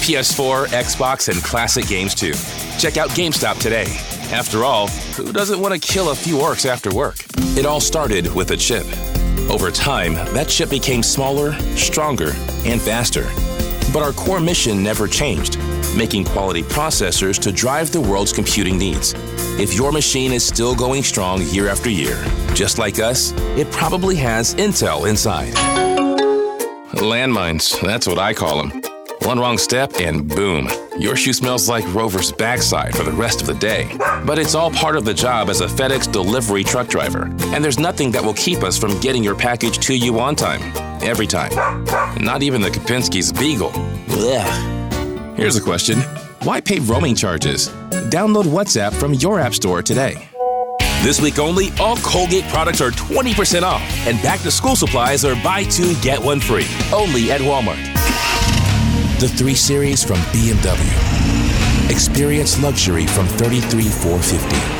PS4, Xbox, and classic games too. Check out GameStop today. After all, who doesn't want to kill a few orcs after work? It all started with a chip. Over time, that chip became smaller, stronger, and faster. But our core mission never changed, making quality processors to drive the world's computing needs. If your machine is still going strong year after year, just like us, it probably has Intel inside. Landmines, that's what I call them. One wrong step and boom, your shoe smells like Rover's backside for the rest of the day. But it's all part of the job as a FedEx delivery truck driver. And there's nothing that will keep us from getting your package to you on time, every time. Not even the Kopinski's Beagle. Blech. Here's a question. Why pay roaming charges? Download WhatsApp from your app store today. This week only, all Colgate products are 20% off, and back-to-school supplies are buy two, get one free. Only at Walmart. The 3 Series from BMW. Experience luxury from $33,450.